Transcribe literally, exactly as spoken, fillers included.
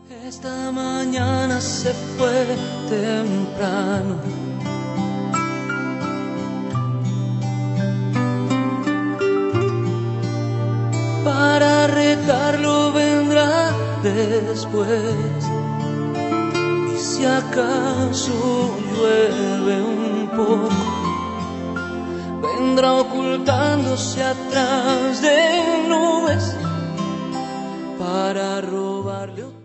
Esta mañana se fue temprano. Para regarlo vendrá después. Y si acaso llueve un poco, vendrá ocultándose atrás de nubes para robarle